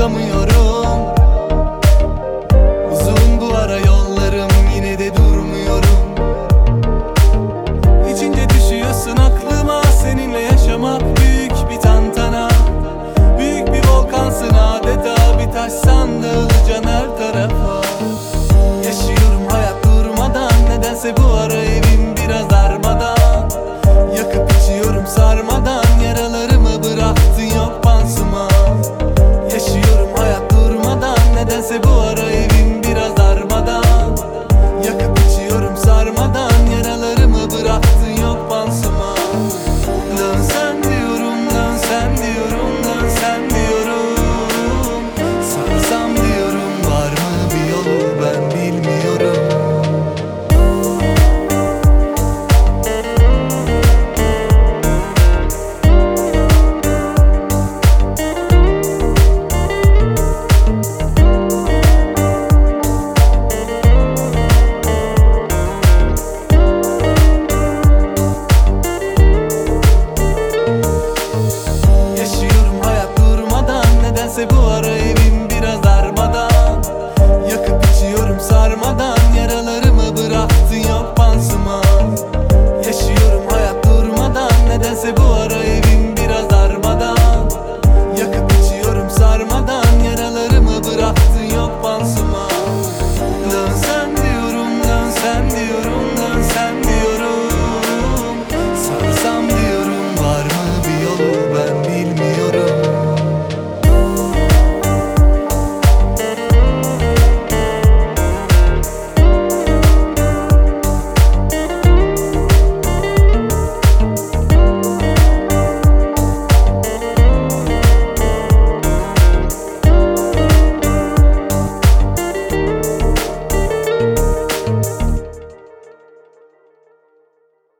çıkamıyorum. Uzun bu ara yollarım, yine de durmuyorum. İçince düşüyorsun aklıma, seninle yaşamak büyük bir tantana. Büyük bir volkansın adeta, bir taşsan dağılacaksın her tarafa. Yaşıyorum hayat durmadan, nedense bu ara